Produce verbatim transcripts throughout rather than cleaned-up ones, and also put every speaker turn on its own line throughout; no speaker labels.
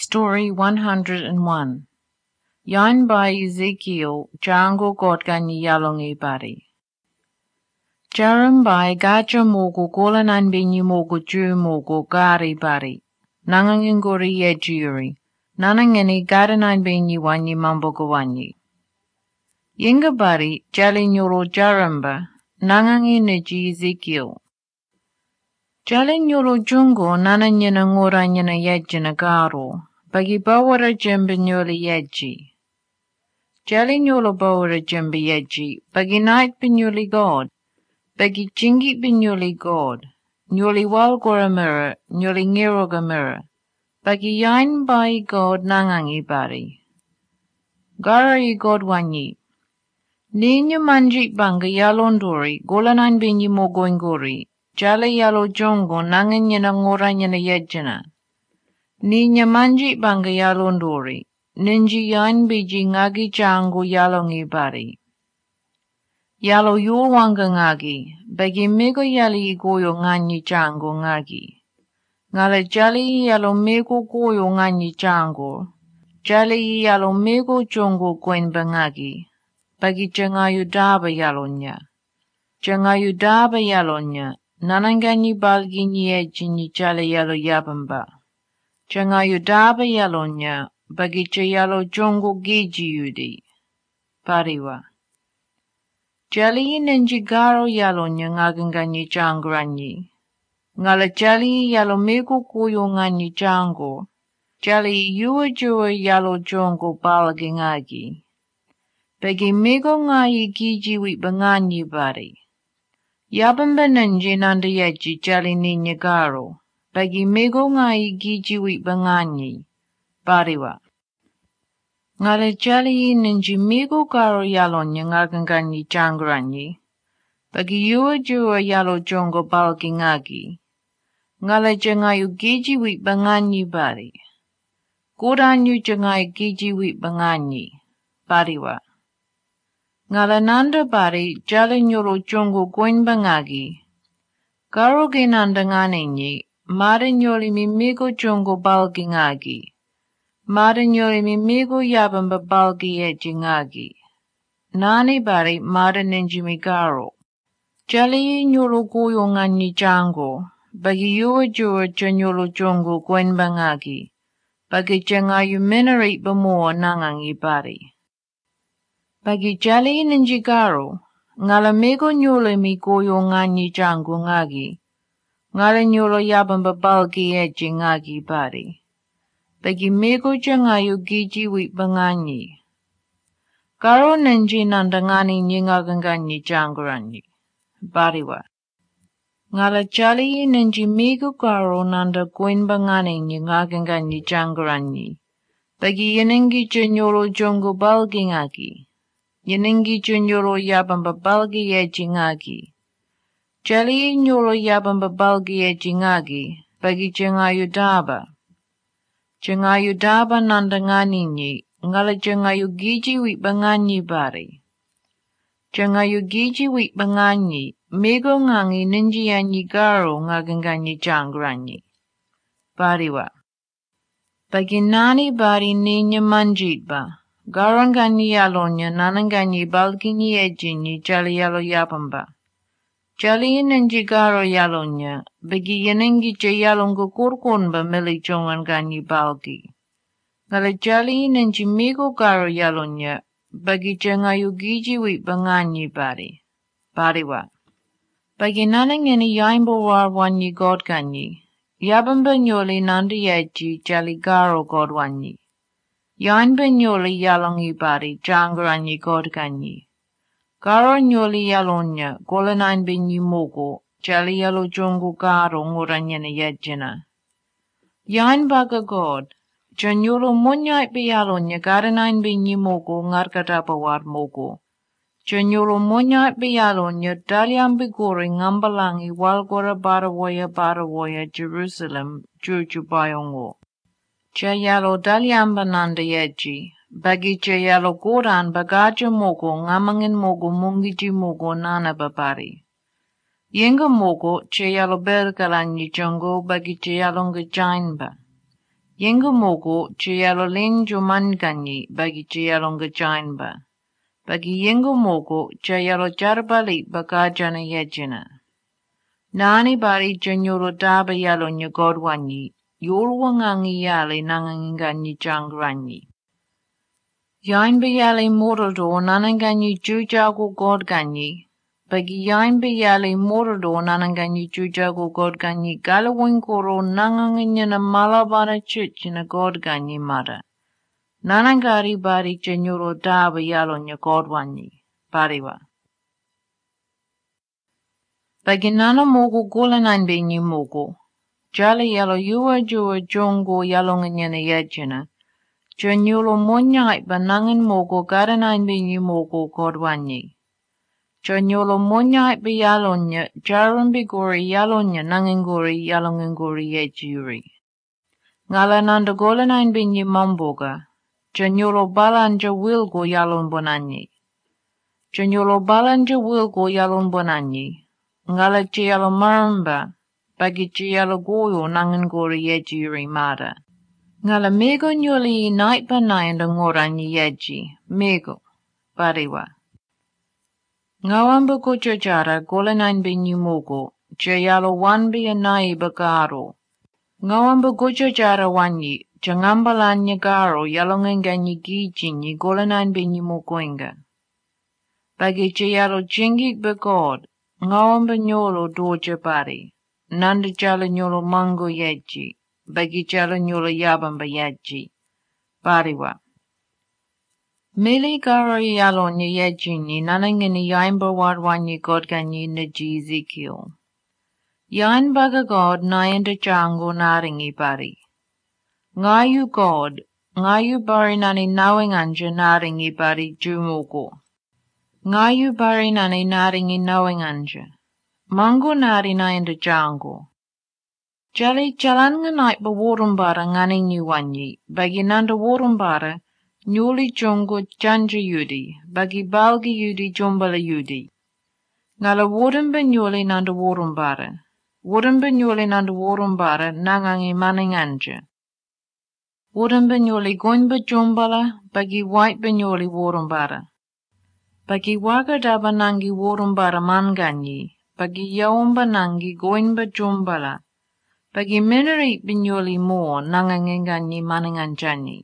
Story one hundred one. Yan by Ezekiel, Jango Godgani Yalongi Bari. Jaram by Gaja Mogo Golanan Bini Mogo Ju Mogo Gari Bari. Nangangingori Yejiri. Nanangeni Garanan Bini Wani Mambogawani. Yinga Bari, Jali Nyoro Jaramba. Nangangi Neji Ezekiel. Jali Nyoro Jungo Nananyana Ngoranyana Yejina Garo. Bagi bawara jembe nyoli yeji. Jali nyolo bawara jembe yeji. Bagi night binyoli God. Bagi jingi binyoli God. Nyoli walgora mirror. Nyoli ngiroga mirror. Bagi yain bai God nangangi bari. Gara i God wanyi. Ninya manjik banga yalondori. Golanan binyi mogoingori. Jali yalo jongo nanganyana ngoranyana yejina. Ninya manji banga yalondori, ninji yan biji ngagi jango yalongi bari. Yalo yulwanga ngagi, bagi mego yali goyo nganyi jango ngagi. Ngale jali yalo mego goyo nganyi jango, jali yalo mego jongo gwen bangagi, bagi jangayu daba yalonya. Jangayu daba yalonya, nananganyi balgi nye jini jali yalo yabamba. Jangayu daba yalonya, bagi yalo jongo giji yudi. Pariwa. Jali ninji garo yalonya ngaganganyi jangranyi. Ngala jali yalo mego kuyo nganyi jango. Jali yuwa juwa yalo jongo balagi ngagi. Bagi mego ngayi giji wik banganyi bari. Yabamba ninji nanda yeji jali ninya garo. Bagi mego ngai giji wik banganyi. Bariwa. Ngale jali ninji mego garo yalonya ngaganganyi jangranyi. Bagi yuwa juwa yalo jongo balgi ngagi. Ngale jangayu giji wik banganyi bari. Godanyu jangayu giji wik banganyi. Bariwa. Ngale nanda bari jali nyolo jongo gwen bangagi. Garo genanda nganinyi. Mare nyoli mi migo jongo balgi ngagi. Mare nyoli mi migo yabamba balgi eji ngagi. Nani bari mare ninji mi garo. Jali nyolo goyo nganyi jango. Bagi yuwa juwa janyolo jongo gwen bangagi. Bagi jangayu minari bamoa nangangi bari. Bagi jali ninji garo. Ngala migo nyoli mi goyo nganyi jango ngagi. Ngala nyolo yabamba balgi eji ngagi bari. Bagi mego jangayu giji wik banganyi. Garo ninji nanda ngani nyingaganganyi jangranyi. Bariwa. Ngala jali ninji mego garo nanda gwen bangani nyingaganganyi jangranyi. Bagi yeningi janyolo jongo balgi ngagi. Yeningi janyolo yabamba balgi eji ngagi. Jali nyolo yabamba balgi eji ngagi, bagi jangayu daba. Jangayu daba nanda nganinyi, ngala jangayu giji wik banganyi bari. Jangayu giji wik banganyi, mego ngangi ninji yanyi garo ngaganganyi jangranyi. Bariwa. Bagi nani bari ninya manjitba, garanganyi yalonya nananganyi balgi nyi eji nyi jali yalo yabamba. Jali ninji garo yalonya, bagi yeningi jayalonga kurkunba mili jongan ganyi balgi. Ngala jali ninji migo garo yalonya, bagi jangayu giji wik banganyi bari. Bariwa. Bagi nanangini yaimbo warwanyi godganyi, yabamba nyoli nanda yeji jali garo godwanyi. Yaimba nyoli yalongi bari jangranyi godganyi. Garo nyoli yalonya, golanain binyi mogo, jali yalo jongo garo ngoranyana yejina. Yain baga God, janyolo monyait biyalonya garanain binyi mogo ngargadaba war mogo. Janyolo monyait biyalonya dalyam bigori ngambalangi walgora barawoya barawoya Jerusalem juju bayongo. Jayalo dalyamba nanda yeji. Bagi jayalo goran bagaja mogo ngamangin mogo mungiji mogo nana babari. Yenga mogo jayalo bergalanyi jongo bagi jayalo ngajainba. Yengu mogo jayalo lenjo manganyi bagi jayalong gajainba. Bagi yengu mogo jayalo jarbali bagajana yejina. Nani bari janyolo daba yalo nya godwanyi, yulwangangi yale nanganganyi jangranyi. Yain yale morado nananganyi jujago godganyi. Bagi yain yale morado nananganyi jujago godganyi galawinkoro nanganganyana malabana chichina godganyi mada. Nanangari bari janyolo daba yalo nya godwanyi. Bariwa. Bagi nana mogo gulanan benyi mogo. Jali yalo yuwa juwa jongo yalonganyana yejina. Janyolo monyai banangan mogo garanan benyi mogo godwanyi. Janyolo monyai bayalonya jarambi gori yalonya nangangori yalongangori yejuri. Ngala nanda golanan benyi mamboga. Janyolo balanja wilgo yalon bonanyi. Janyolo balanja wilgo yalon bonanyi. Ngala jayalo maramba, bagi jayalo goyo nangangori yejuri mada. Ngala mego nyoli night banayanda ngoranyi yeji, mego, bariwa. Ngawamba gojajara golanan benyi mogo, jayalo wanbi anai bagaro. Ngawamba gojajara wanyi, jangambalanya garo yalonganganyi gijinyi golanan benyi mogoinga. Bagi jayalo jingik bagod, ngawamba nyolo doja bari, nanda jala nyolo mango yeji. Bagi jala nyolo yabamba yeji. Bariwa. Mili gara yalonya yejini nanangini yaimba wadwanyi godganyi naji Ezekiel. Yain baga god nayanda jango naringi bari. Ngayu god, ngayu bari nani nawing anja naringi bari jumogo. Ngayu bari nani naringi nawing anja. Mango nari nayanda jango. Jali jalan nganai ba worumbara ngani nyuwanyi, bagi nanda worumbara, nyuli jongo janja yudi, bagi balgi yudi jombala yudi. Ngala worumba nyuli nanda worumbara, worumba nyuli nanda worumbara nangangi maninganja. Worumba nyuli goinba jombala, bagi white ba nyuli worumbara. Bagi waga daba nangi worumbara manganyi, bagi yaumba nangi goinba jombala. Bagi minari binyoli mo nanganganyi maninganjanyi.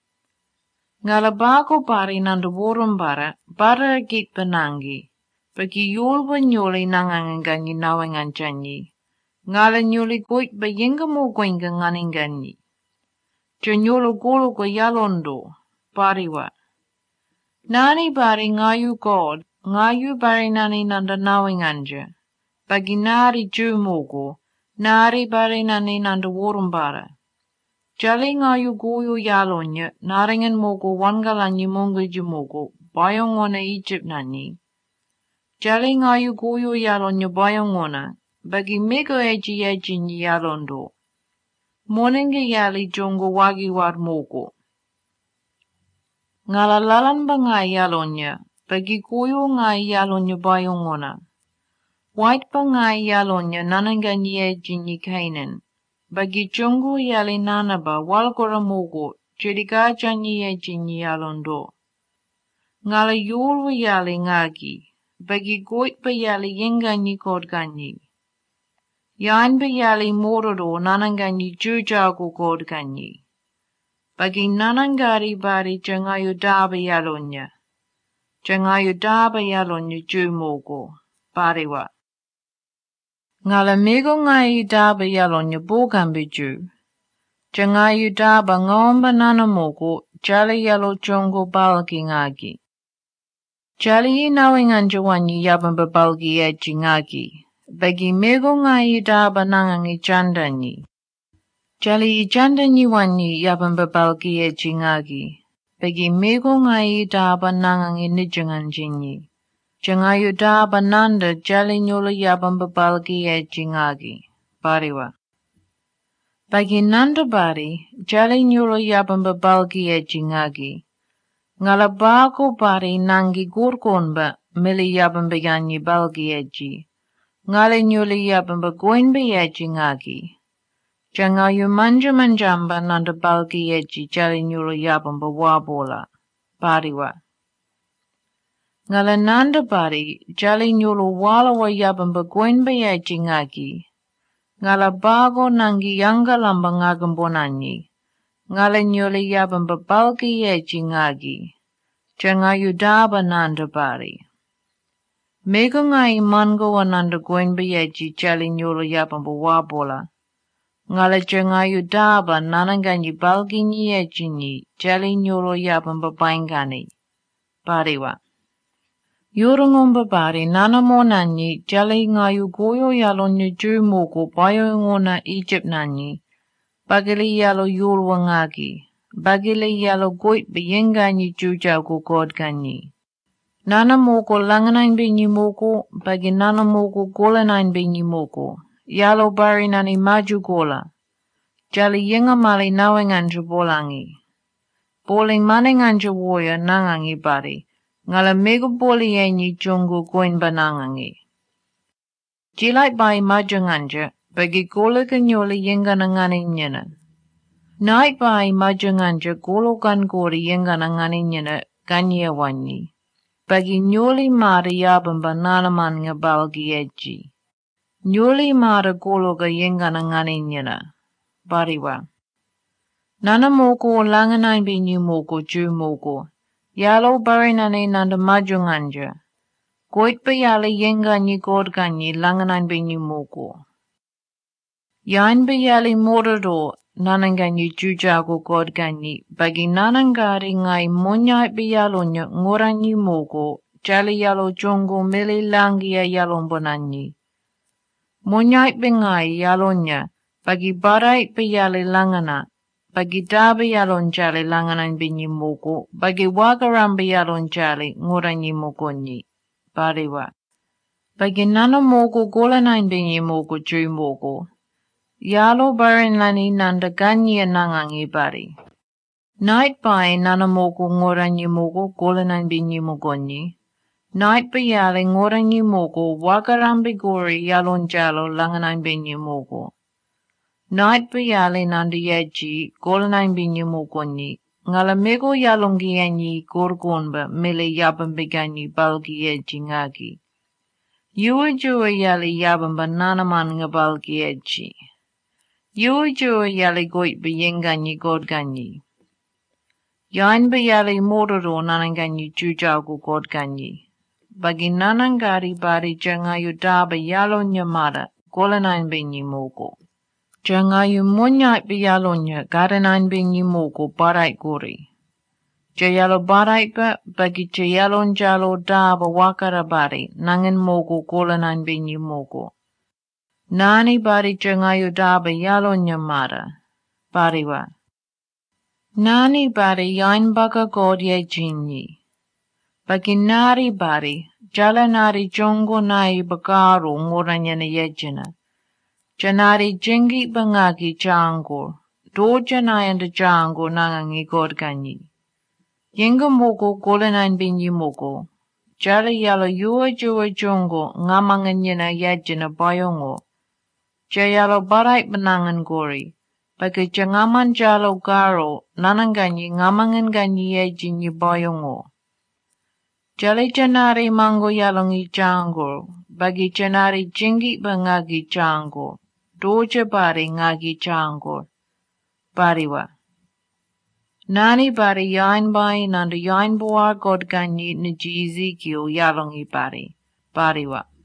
Ngala bago bari nanda worumbara, bara agit banangi. Bagi yulwa nyoli nanganganyi nawanganjanyi. Ngala nyoli goit bayinga mo goinga nganinganyi. Janyolo golo go yalondo, bariwa. Nani bari ngayu god, ngayu bari nani nanda nawanganja. Bagi nari jumogo. Nari bari nani nanda worumbara. Jali ngayu goyo yalonya, naringan mogo wangalanyi mongaji mogo, bayongona Egypt nani. Jali ngayu goyo yalonya bayongona, bagi mego eji eji nyi yalondo. Moninga yali jongo wagi war mogo. Ngala lalan ba ngai yalonya, bagi goyo ngai yalonya bayongona. White ba ngai yalonya nananganyi eji nyi kainen. Bagi jongo yali nanaba walgora mogo, jediga janyi eji nyi yalondo. Ngala yulwa yali ngagi, bagi goit ba yali yenganyi godganyi. Yain ba yali mororo nananganyi jujago godganyi. Bagi nanangari bari jangayu daba yalonya. Jangayu daba yalonya jumogo, bariwa. Ngala mego ngai daba yalonya bogambiju. Jangayu daba ngomba nanamogo, jali yalo jongo balgi ngagi. Jali inawinganja wanyi yabamba balgi eji ngagi. Bagi mego ngai daba nangangi jandanyi. Jali jandanyi wanyi yabamba balgi eji ngagi. Bagi mego ngai daba nangangi nijanganjinyi. Jangayu daba nanda jali nyola yabamba balgi eji ngagi. Bariwa. Bagi nanda bari, jali nyola yabamba balgi eji ngagi. Ngala bago bari nangi gurgonba mili yabamba yanyi balgi eji. Ngala nyola yabamba goinba eji ngagi. Jangayu manja manjamba nanda balgi eji jali nyulo yabamba wabola. Bariwa. Ngala nanda bari jali nyulo wala wa yabamba gwenba eji ngagi. Ngala bago nangi yanga lamba ngagambonanyi. Ngala nyulo yabamba balgi eji ngagi. Jangayu daba nanda bari. Mego ngai mango wananda gwenba eji jali nyulo yabamba wabola. Ngala jangayu daba nananganyi balgi nyi eji nyi jali nyulo yabamba baingani. Bariwa. Yurungomba bari nana monanyi jali ngayu goyo yalo nyu moko bayo ngona Egypt nanyi. Bagili yalo yulwa ngagi. Bagili yalo goit biyenganyi juja go god ganyi. Nana moko langanain binyi moko, bagi nana moko golanain binyi moko. Yalo bari nani maju gola. Jali yenga mali nawenganja bolangi. Boling maninganja woya nangangi bari. Ngala mega boli enyi jungu goin banangangi. Jilai bai majanganja, bagi gola ganyoli yenga nangani nyena. Nai bai majanganja golo gan gori yenga nangani nyena ganya wanyi. Bagi nyoli mara yabamba nanaman nga balgi eji. Nyoli mara golo ga yenga nangani nyena. Bariwa. Nana moko langanai binyi moko ju moko. Yalo barinane nanda majunganja. Goit bayali yenga nyi god ganyi langanan binyi moko. Yain bayali morado nananganyi jujago god ganyi. Bagi nanangari ngai monyai bayalonya ngoranyi moko. Jali yalo jongo mili langia yalombonanyi. Monyai bingai yalonya. Bagi barai bayali langana. Bagi dabi yalon jali langanan binyi moko, bagi wagarambi yalon jali nguranyi mokonyi. Bariwa. Bagi nana moko golanain binyi moko ju moko. Yalo barin lani nanda ganyi nangangi bari. Night bai nana moko nguranyi moko golanain binyi mokonyi. Night bayali nguranyi moko wagarambi gori yalon jalo langanan binyi moko. Night bayali nanda yeji golanain binyi mokonyi. Ngala mego yalongi enyi gorgonba mele yabambiganyi balgi yeji ngagi. Yua jua yali yabamba nanaman nga balgi yeji. Yua jua yali goit bayenganyi godganyi. Yain bayali mororo nananganyi jujago godganyi. Bagi nanangari bari jangayu daba yalo nyamada golanain binyi moko. Jangayu monyai bayalonya garanain binyi moko barai gori. Jayalo barai ba bagi jayalon jalo daba wakara bari nangin moko golanain binyi moko. Nani bari jangayu daba yalonya mara. Bariwa. Nani bari yain baga god ye jinyi. Bagi nari bari jala nari jongo nai bagaro ngoranyana yejina. Janari jengi bangagi jango, do janayanda jango nangangi godganyi. Yenga moko golanain binyi moko. Jali yalo yua jua jongo ngamanganyana yajina bayongo. Jayalo barai benangan gori. Bagi jangaman jalo garo nananganyi ngamangan ganyi yajinyi bayongo. Jali janari mango yalongi jango. Bagi janari jengi bangagi jango. Doja bari ngagi jango. Bariwa. Nani bari yain bai nanda yain boar god ganyi niji Ezekiel yalongi bari. Bariwa.